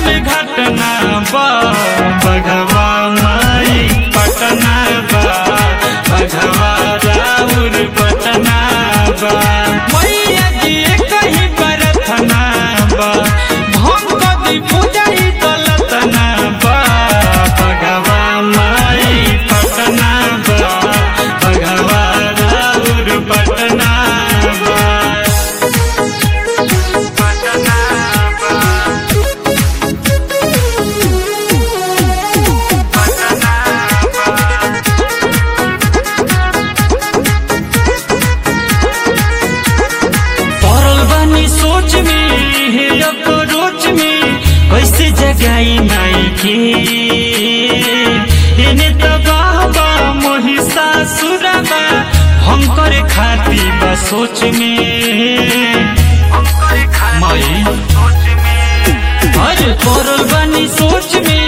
घटना बा बघवा माई पटना बा बघवा राउर पटना बा मैया जी कहीं बरतना बा भंग दी पूजाई दलतना बा बघवा माई पटना बा बघवा राउर पटना बा सोच में रोच में कैसे जगाई माई के एने तबाबा महिषासुरबा हम करे खाती बा सोच में माई अरे पड़ल बानी सोच में